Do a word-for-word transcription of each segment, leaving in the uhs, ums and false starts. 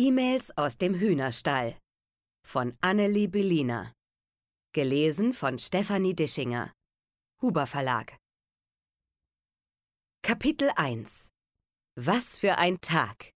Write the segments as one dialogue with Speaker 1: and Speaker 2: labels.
Speaker 1: E-Mails aus dem Hühnerstall von Annelie Bellina. Gelesen von Stefanie Dischinger. Huber Verlag. Kapitel eins. Was für ein Tag.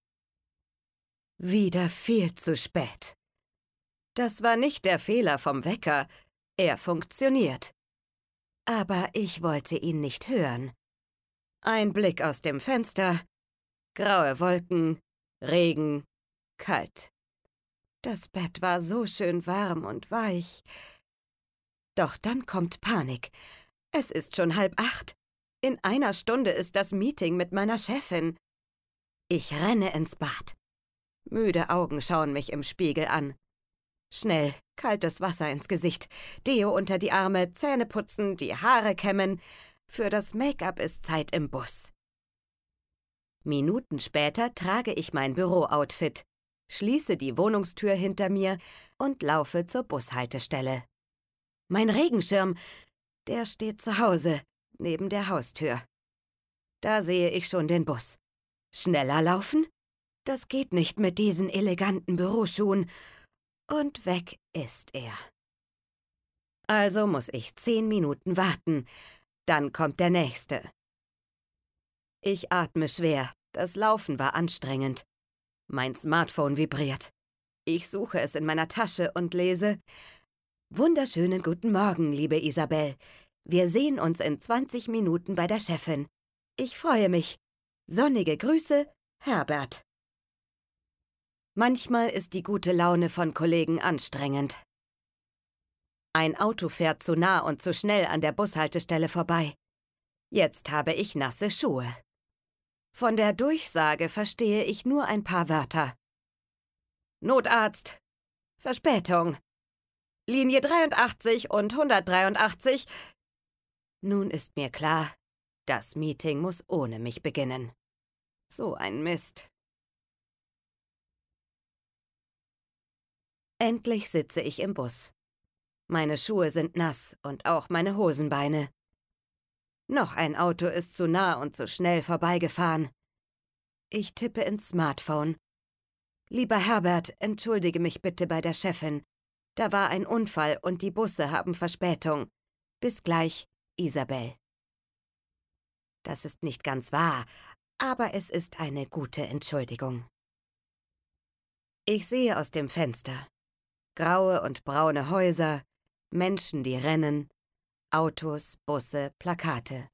Speaker 1: Wieder viel zu spät. Das war nicht der Fehler vom Wecker. Er funktioniert. Aber ich wollte ihn nicht hören. Ein Blick aus dem Fenster. Graue Wolken, Regen, kalt. Das Bett war so schön warm und weich. Doch dann kommt Panik. Es ist schon halb acht. In einer Stunde ist das Meeting mit meiner Chefin. Ich renne ins Bad. Müde Augen schauen mich im Spiegel an. Schnell, kaltes Wasser ins Gesicht, Deo unter die Arme, Zähne putzen, die Haare kämmen. Für das Make-up ist Zeit im Bus. Minuten später trage ich mein Bürooutfit, schließe die Wohnungstür hinter mir und laufe zur Bushaltestelle. Mein Regenschirm, der steht zu Hause, neben der Haustür. Da sehe ich schon den Bus. Schneller laufen? Das geht nicht mit diesen eleganten Büroschuhen. Und weg ist er. Also muss ich zehn Minuten warten. Dann kommt der Nächste. Ich atme schwer. Das Laufen war anstrengend. Mein Smartphone vibriert. Ich suche es in meiner Tasche und lese: Wunderschönen guten Morgen, liebe Isabel. Wir sehen uns in zwanzig Minuten bei der Chefin. Ich freue mich. Sonnige Grüße, Herbert. Manchmal ist die gute Laune von Kollegen anstrengend. Ein Auto fährt zu nah und zu schnell an der Bushaltestelle vorbei. Jetzt habe ich nasse Schuhe. Von der Durchsage verstehe ich nur ein paar Wörter. Notarzt. Verspätung. Linie dreiundachtzig und hundertdreiundachtzig. Nun ist mir klar, das Meeting muss ohne mich beginnen. So ein Mist. Endlich sitze ich im Bus. Meine Schuhe sind nass und auch meine Hosenbeine. Noch ein Auto ist zu nah und zu schnell vorbeigefahren. Ich tippe ins Smartphone. Lieber Herbert, entschuldige mich bitte bei der Chefin. Da war ein Unfall und die Busse haben Verspätung. Bis gleich, Isabel. Das ist nicht ganz wahr, aber es ist eine gute Entschuldigung. Ich sehe aus dem Fenster. Graue und braune Häuser, Menschen, die rennen, Autos, Busse, Plakate.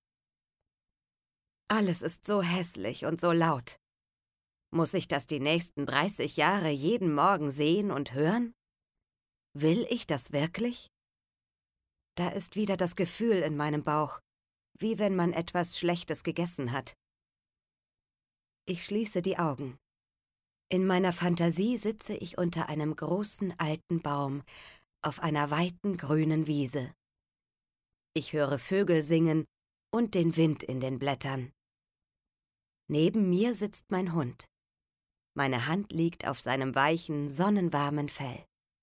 Speaker 1: Alles ist so hässlich und so laut. Muss ich das die nächsten dreißig Jahre jeden Morgen sehen und hören? Will ich das wirklich? Da ist wieder das Gefühl in meinem Bauch, wie wenn man etwas Schlechtes gegessen hat. Ich schließe die Augen. In meiner Fantasie sitze ich unter einem großen alten Baum auf einer weiten grünen Wiese. Ich höre Vögel singen und den Wind in den Blättern. Neben mir sitzt mein Hund. Meine Hand liegt auf seinem weichen, sonnenwarmen Fell.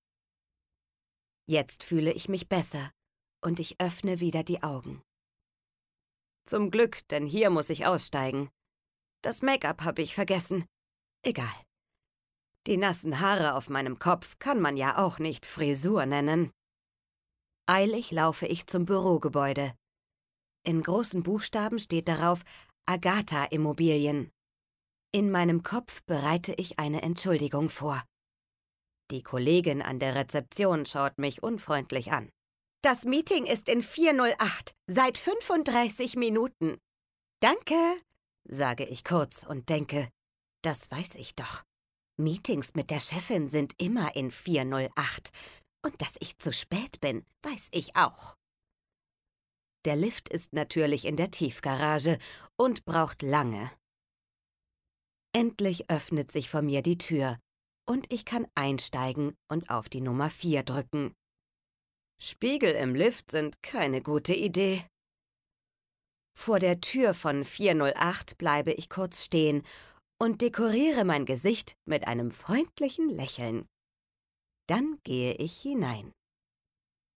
Speaker 1: Jetzt fühle ich mich besser und ich öffne wieder die Augen. Zum Glück, denn hier muss ich aussteigen. Das Make-up habe ich vergessen. Egal. Die nassen Haare auf meinem Kopf kann man ja auch nicht Frisur nennen. Eilig laufe ich zum Bürogebäude. In großen Buchstaben steht darauf Agatha Immobilien. In meinem Kopf bereite ich eine Entschuldigung vor. Die Kollegin an der Rezeption schaut mich unfreundlich an. Das Meeting ist in vier null acht, seit fünfunddreißig Minuten. Danke, sage ich kurz und denke, das weiß ich doch. Meetings mit der Chefin sind immer in vier null acht. Und dass ich zu spät bin, weiß ich auch. Der Lift ist natürlich in der Tiefgarage und braucht lange. Endlich öffnet sich vor mir die Tür und ich kann einsteigen und auf die Nummer vier drücken. Spiegel im Lift sind keine gute Idee. Vor der Tür von vier null acht bleibe ich kurz stehen und dekoriere mein Gesicht mit einem freundlichen Lächeln. Dann gehe ich hinein.